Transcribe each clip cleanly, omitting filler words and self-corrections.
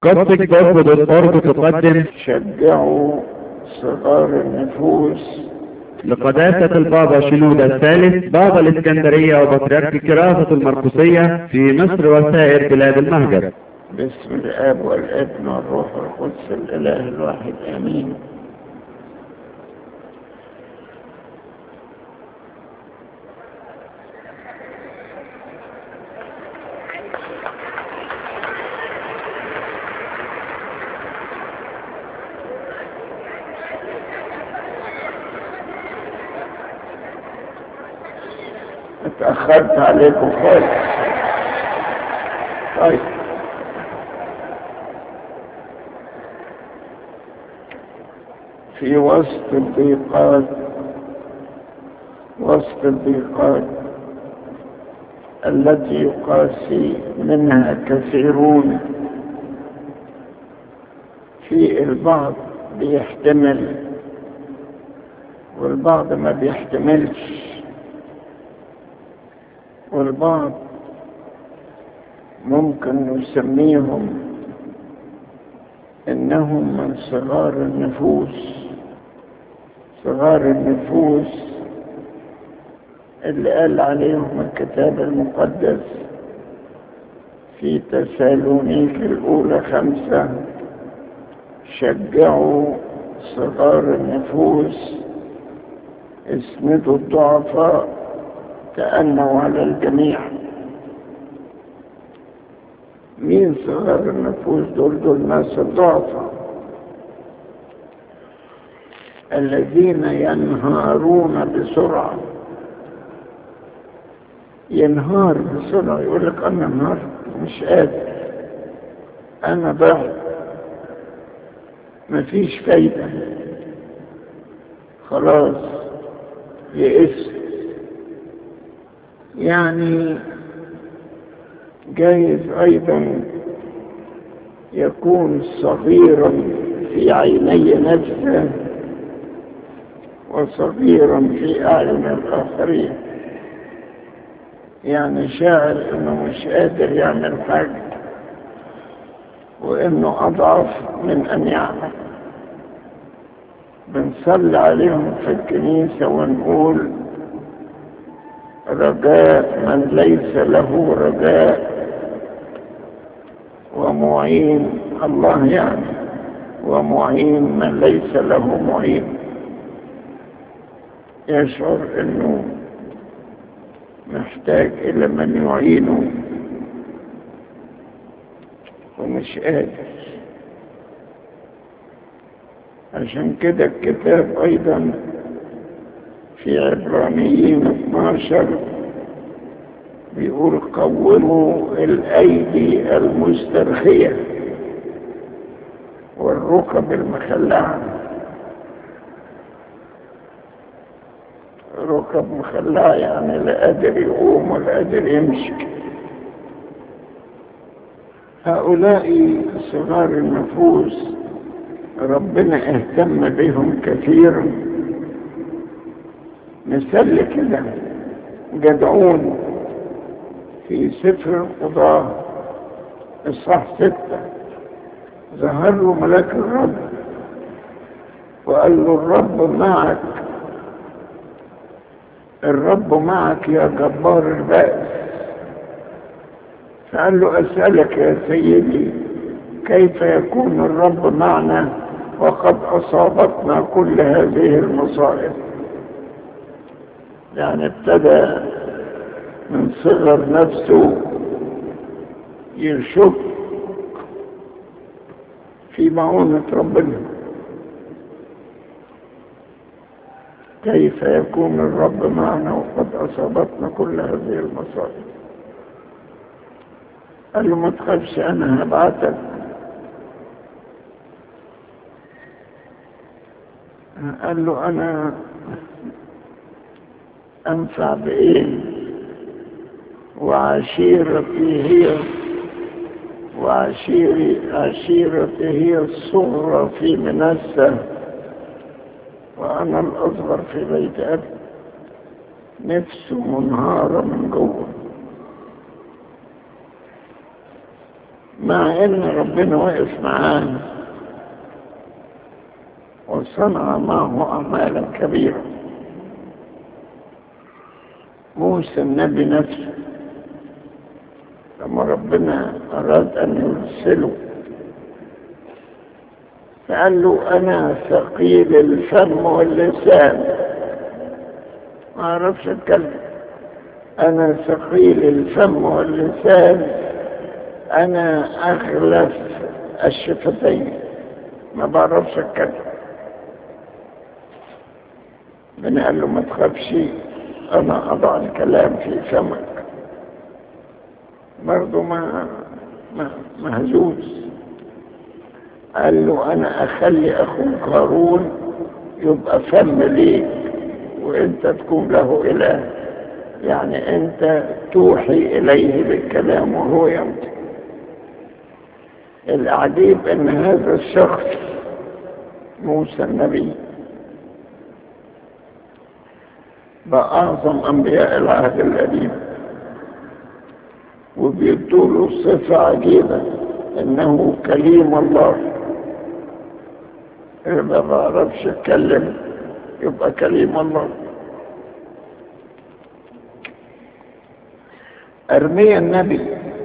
Gospel.org تقدم شجعوا صغار النفوس لقداسة البابا شنودة الثالث بابا الإسكندرية وبطريرك الكراسة المرقسية في مصر وسائر بلاد المهجر. باسم الآب والابن والروح القدس الإله الواحد آمين. اتأخرت عليكم خالص. طيب، في وسط الضيقات التي يقاسي منها كثيرون، في البعض بيحتمل والبعض ما بيحتملش، والبعض ممكن نسميهم إنهم من صغار النفوس اللي قال عليهم الكتاب المقدس في تسالونيك الأولى 5: شجعوا صغار النفوس، اسندوا الضعفاء، تأنوا على الجميع. مين صغار النفوس دول ناس الضعفاء الذين ينهارون بسرعة. ينهار بسرعة، يقول لك أنا نهارت، مش قادر، أنا ضعت، مفيش فايدة، خلاص يئس. يعني جايز أيضا يكون صغيرا في عيني نفسه وصغيرا في أعين الآخرين، يعني شاعر إنه مش قادر يعمل حاجة وإنه أضعف من أن يعمل. بنصلي عليهم في الكنيسة ونقول: رجاء من ليس له رجاء، ومعين الله يعني، ومعين من ليس له معين. يشعر انه محتاج الى من يعينه ومش قادر. عشان كده الكتاب ايضا في عبرانيين 12 بيقول: قوموا الأيدي المسترخية والركب المخلعة. ركب مخلعة يعني لا قادر يقوم ولا قادر يمشي. هؤلاء صغار النفوس ربنا اهتم بهم كثيرا. مثل كده جدعون في سفر القضاة إصحاح 6: ظهر له ملاك الرب وقال له: الرب معك يا جبار البأس. فقال له: أسألك يا سيدي، كيف يكون الرب معنا وقد أصابتنا كل هذه المصائب؟ يعني ابتدى من صغر نفسه يشك في معونة ربنا. كيف يكون الرب معنا وقد أصابتنا كل هذه المصائب؟ قال له: ما تخافش، أنا هبعتك. قال له: أنا أنفع بإيه؟ عشيرتي هي الصغرى في منسى، وأنا الأصغر في بيت أبي. نفسه منهارة من جوه، مع ان ربنا وقف معاه وصنع معه اعمالا كبيرة. موسى النبي نفسه لما ربنا اراد ان يرسله فقال له انا ثقيل الفم واللسان، ما اعرفش اتكلم، انا ثقيل الفم واللسان، انا اغلف الشفتين، ما بعرفش اتكلم. ربنا قال له ما تخافش، انا اضع الكلام في فمك. برضه مهزوز. قال له انا اخلي اخوك هارون يبقى فم ليك وانت تكون له اله، يعني انت توحي اليه بالكلام وهو ينطق. العجيب ان هذا الشخص موسى النبي بقى اعظم انبياء العهد القديم، وبيدوله صفة عجيبة انه كليم الله. إذا ما بعرفش اتكلم يبقى كليم الله. أرميا النبي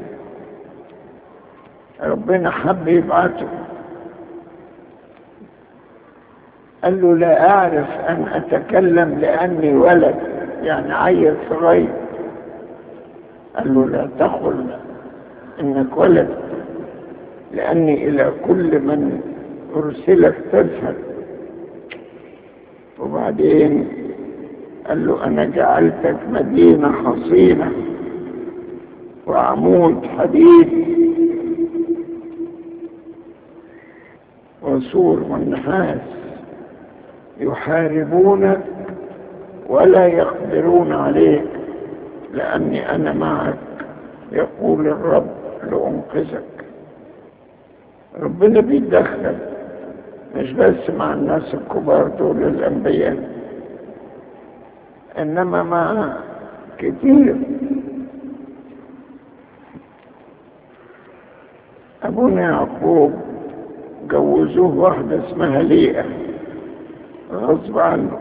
ربنا حب يبعته، قال له لا أعرف أن أتكلم لأني ولد، يعني عيل صغير. قال له لا تقل إنك ولد، لأني إلى كل من أرسلك تذهب. وبعدين قال له أنا جعلتك مدينة حصينة وعمود حديد وسور من نحاس، يحاربونك ولا يقدرون عليك لأني أنا معك، يقول الرب لأنقذك. ربنا بيتدخل مش بس مع الناس الكبار دول الأنبياء، إنما مع كتير. أبونا يعقوب جوزوه واحدة اسمها ليئة غصب عنه،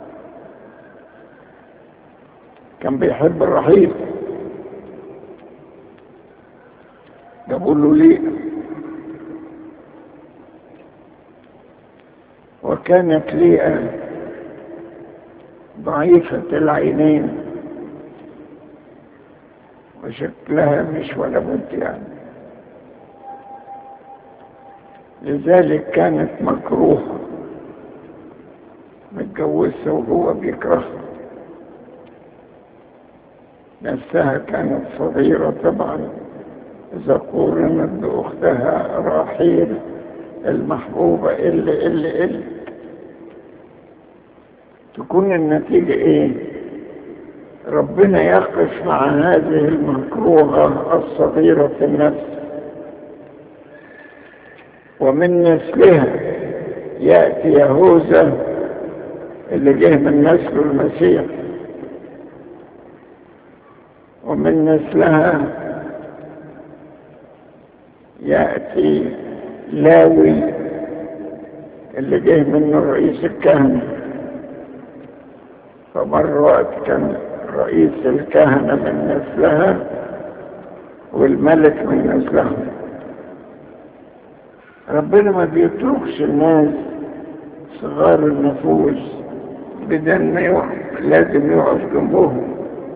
كان بيحب الرحيل، جابوا له ليئة. وكانت ليئة ضعيفة العينين وشكلها مش ولا بد يعني، لذلك كانت مكروهة، متجوزة وهو بيكرهها. نفسها كانت صغيرة طبعا إذا قورنت بأختها راحيل المحبوبة اللي تكون النتيجة إيه؟ ربنا يقف مع هذه المكروهة الصغيرة في النفس، ومن نسلها يأتي يهوذا اللي جه من نسل المسيح، ومن نسلها يأتي لاوي اللي جه منه رئيس الكهنة. فمر وقت كان رئيس الكهنة من نسلها والملك من نسلها. ربنا ما بيتركش الناس صغار النفوس بدل ما يقف، لازم يقف جنبهم.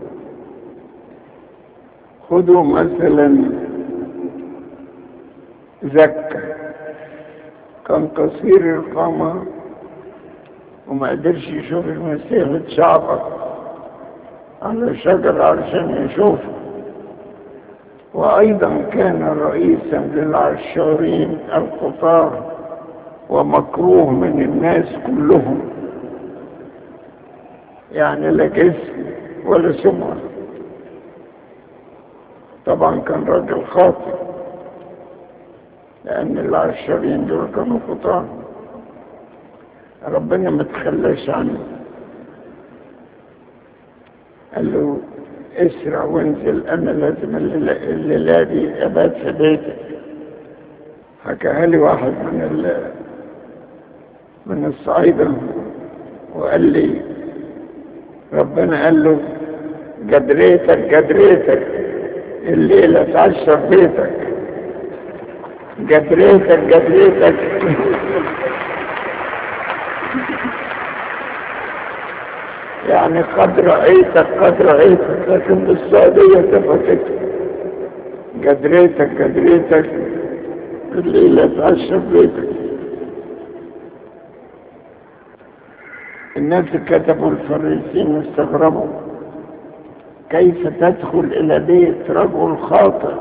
خذوا مثلا زكا، كان قصير القامة وما قدرش يشوف المسيح، اتشعبط على شجر علشان يشوفه. وأيضا كان رئيسا للعشارين القطار ومكروه من الناس كلهم، يعني لا جسم ولا سمعة. طبعا كان راجل خاطئ لأن العشارين دول كانوا قطار. ربنا ما تخلاش عنه، قال له اسرع وانزل، انا لازم الليلة دي ابات في بيتك. حكاها لي واحد من الصعيدة وقال لي ربنا قال له جدريتك الليلة تعشى في بيتك. جدريتك يعني قد رأيتك لكن بالسعودية تبقى كده جدريتك الليلة تعشى في بيتك. الناس كتبوا الفريسين استغربوا كيف تدخل إلى بيت رجل خاطئ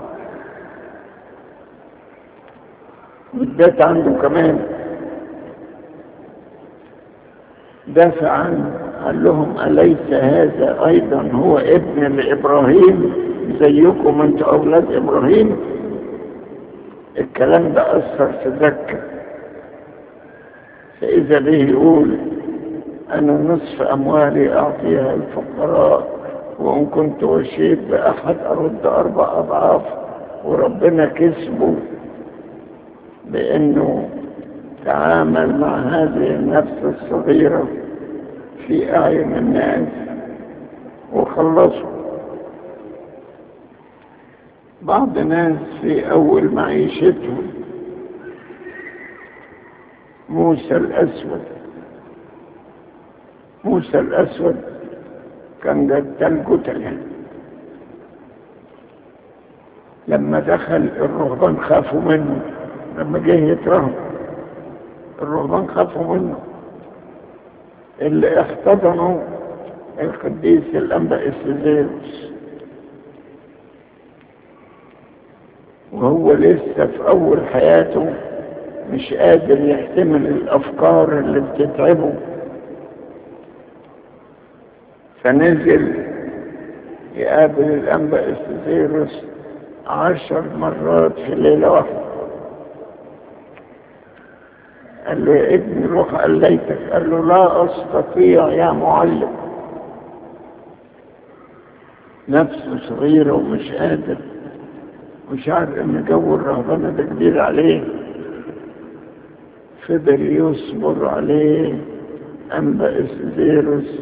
والبيت عنده كمان دافع عنه. قال لهم أليس هذا أيضا هو ابن لإبراهيم زيكم أنتم أولاد إبراهيم؟ الكلام ده أثر في ذكر، فإذا به يقول أنا نصف أموالي أعطيها الفقراء وإن كنت وشيت بأحد أرد 4 أضعاف. وربنا كسبه بأنه تعامل مع هذه النفس الصغيرة في أعين الناس وخلصوا. بعض الناس في أول معيشتهم موسى الأسود كان قتل. لما دخل الرهبان خافوا منه، لما جه يترهب الرهبان خافوا منه. اللي احتضنوا القديس الأنبا إسدروس وهو لسه في أول حياته مش قادر يحتمل الأفكار اللي بتتعبه، فنزل يقابل الأنبا إسدروس 10 مرات في ليلة واحدة. قال له يا ابني روح قليتك. قال له لا أستطيع يا معلم. نفسه صغيرة ومش قادر، مش عارف ان جو الرهبنة ده كبير عليه. فضل يصبر عليه أنبا إسدروس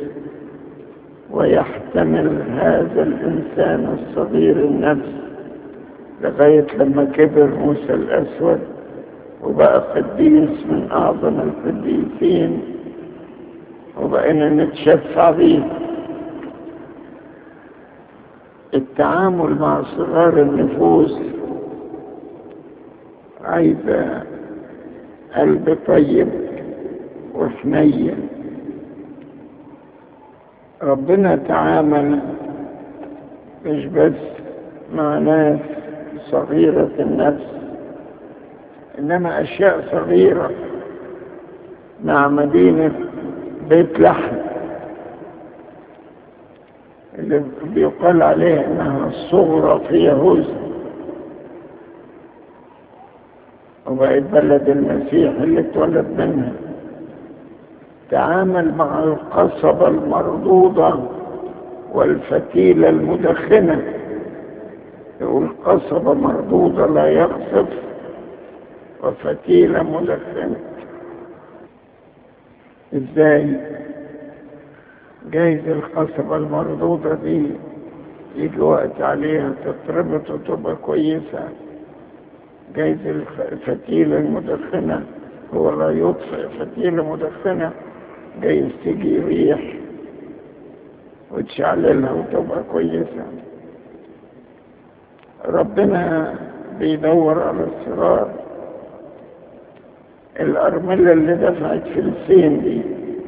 ويحتمل هذا الإنسان الصغير النفس لغاية لما كبر موسى الأسود وبقى قديس من أعظم القديسين وبقينا نتشفع به. التعامل مع صغار النفوس عايزة قلب طيب وحنين. ربنا تعامل مش بس مع ناس صغيرة النفس إنما أشياء صغيرة مع مدينة بيت لحم اللي بيقال عليها إنها الصغرى في يهوذا وبقت بلد المسيح اللي اتولد منها. تعامل مع القصبة المردودة والفتيلة المدخنة. يقول قصبة مردودة لا يقصف وفتيلة مدخنة. ازاي؟ جايز القصبة المردودة دي يجي وقت عليها تتربط وتبقى كويسة. جايز الفتيلة المدخنة هو لا يطفئ فتيلة مدخنة، جايز تجي ريح وتشعللها وتبقى كويسة. ربنا بيدور على الصغار. الأرملة اللي دفعت فلسين دي،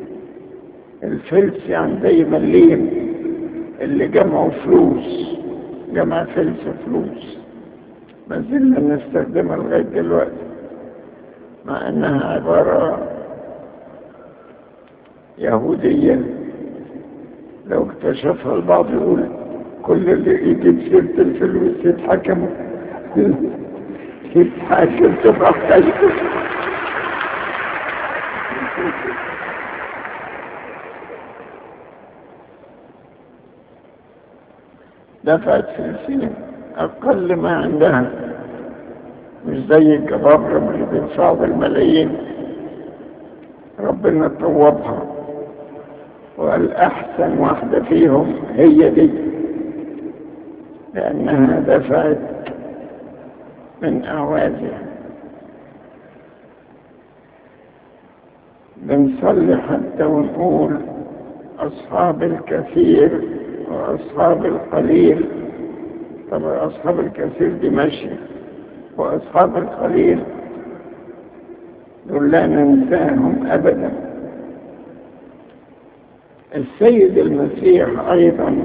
الفلس يعني دايما لين اللي جمعوا فلوس، جمع فلس فلوس، ما زلنا نستخدمها لغاية دلوقتي مع انها عبارة يهودية. لو اكتشفها البعض يقول كل اللي يجيب سيرة الفلوس يتحكم تبقى خايفة. دفعت فلسين أقل ما عندها مش زي الجبابرة اللي بيدفعوا بالملايين. ربنا طوبها وقال أحسن واحدة فيهم هي دي، لأنها دفعت من أعوازها. بنصلي حتى ونقول أصحاب الكثير وأصحاب القليل. طبعا أصحاب الكثير دي ماشي، وأصحاب القليل دول لا ننساهم أبدا. السيد المسيح أيضا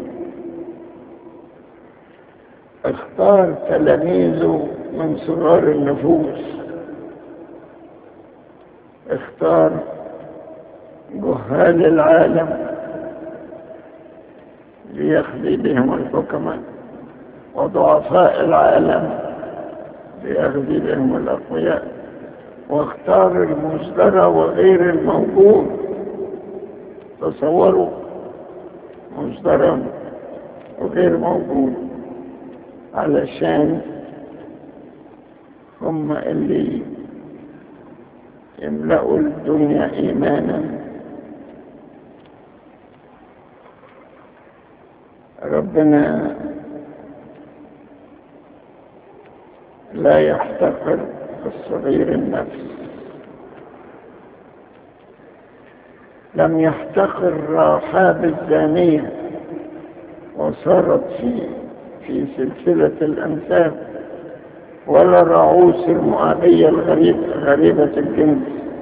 اختار تلاميذه من صغار النفوس، اختار جهال العالم ليخلي بهم الحكماء، وضعفاء العالم ليخلي بهم الأقوياء، واختار المزدرى وغير الموجود. تصوروا، مزدرى وغير موجود، علشان هم اللي يملأوا الدنيا إيمانا. ربنا لا يحتقر الصغير النفس. لم يحتقر رحاب الزانية وصارت في سلسلة الأنساب، ولا رعوس المؤابية غريبة الجنس،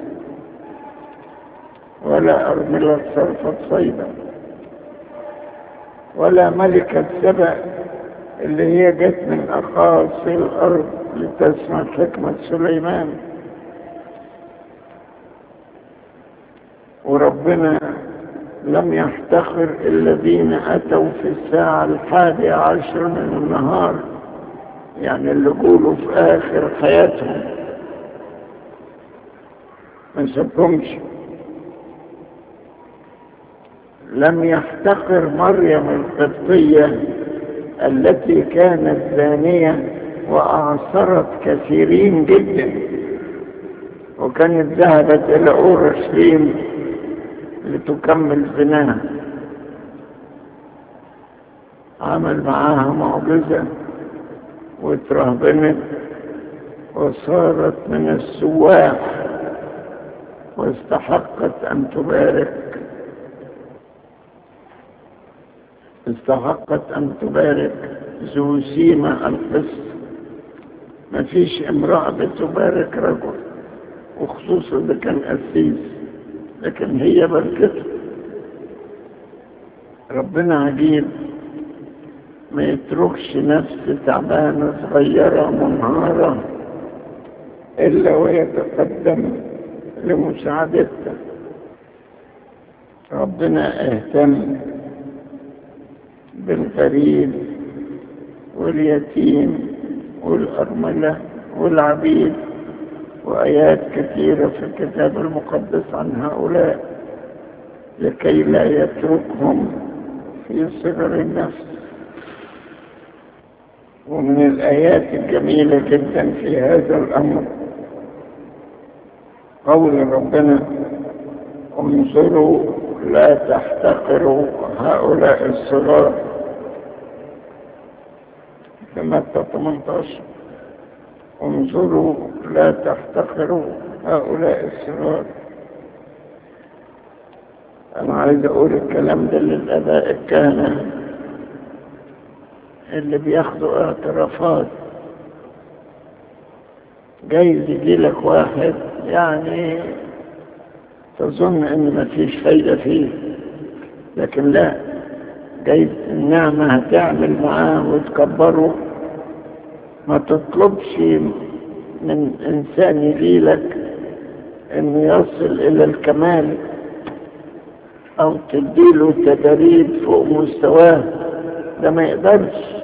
ولا أرملة صرفة صيدا، ولا ملكة سبأ اللي هي جت من أقاصي الأرض لتسمع حكمة سليمان. وربنا لم يحتقر الذين أتوا في الساعة 11 من النهار، يعني اللي قولوا في آخر حياتهم، ما سبهمش. لم يحتقر مريم القبطية التي كانت زانية وأعصرت كثيرين جدا، وكانت ذهبت إلى أورشليم لتكمل زناها. عمل معاها معجزة واترهبنت وصارت من السواح، واستحقت أن تبارك، استحقت أن تبارك زوسيمة القس. ما فيش امرأة بتبارك رجل، وخصوصا إذا كان قسيس، لكن هي باركته. ربنا عجيب، ما يتركش نفس تعبانة صغيرة منهارة إلا ويتقدم لمساعدتها. ربنا اهتم بالغريب واليتيم والأرملة والعبيد، وآيات كثيرة في الكتاب المقدس عن هؤلاء لكي لا يتركهم في صغر النفس. ومن الآيات الجميلة جدا في هذا الأمر قول ربنا: انظروا لا تحتقروا هؤلاء الصغار، في متى 18. انظروا لا تحتقروا هؤلاء الصغار. أنا عايز أقول الكلام ده للآباء الكهنة اللي بياخدوا اعترافات. جايز يجيلك واحد يعني تظن ان مفيش فايدة فيه، لكن لا، جايز النعمة هتعمل معاه وتكبره. ما تطلبش من انسان يجيلك انه يصل الى الكمال او تديله تدريب فوق مستواه، ده ما يقدرش.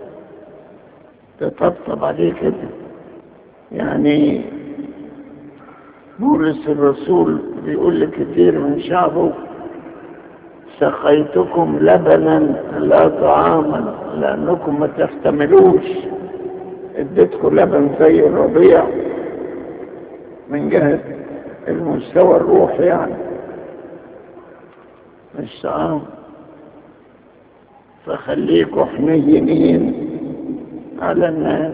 تطبطب عليه كده. يعني بولس الرسول بيقول لكثير من شعبه: سقيتكم لبنا لا طعاما، لأنكم ما تحتملوش اديتكم لبن زي الرضيع من جهة المستوى الروحي يعني، مش طعام. فخليكوا حنينين على الناس،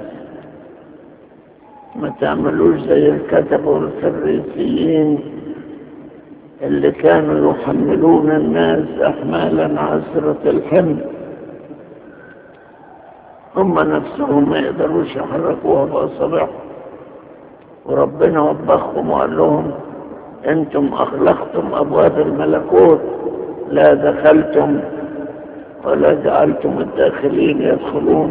ما تعملوش زي الكتبة والفريسيين اللي كانوا يحملون الناس أحمالا عسرة الحمل، هم نفسهم ما يقدروش يحركوها بأصابعهم، وربنا وبخهم وقال لهم انتم أغلقتم أبواب الملكوت، لا دخلتم ولا جعلتم الداخلين يدخلون.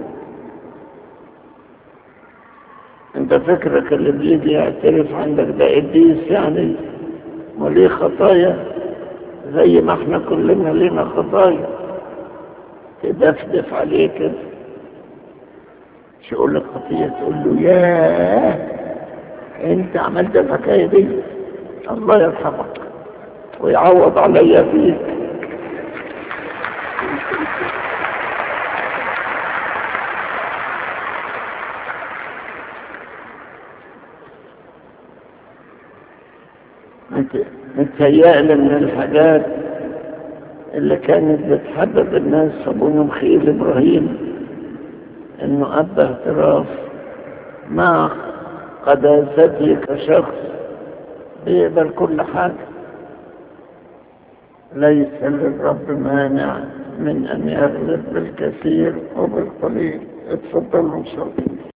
انت فكرك اللي بيجي يعترف عندك ده قديس يعني وليه خطايا زي ما احنا كلنا لينا خطايا، تدفدف عليه كده، مش يقول لك خطية تقول له ياه انت عملت الحكاية دي، الله يرحمك ويعوض عليا فيك. متهيألي من الحاجات اللي كانت بتحبب الناس أبونا مخيل إبراهيم إنه أدى اعتراف مع قداسته كشخص بيقبل كل حاجة، ليس للرب مانع من أن يغلب بالكثير وبالقليل. اتفضلوا صلوا.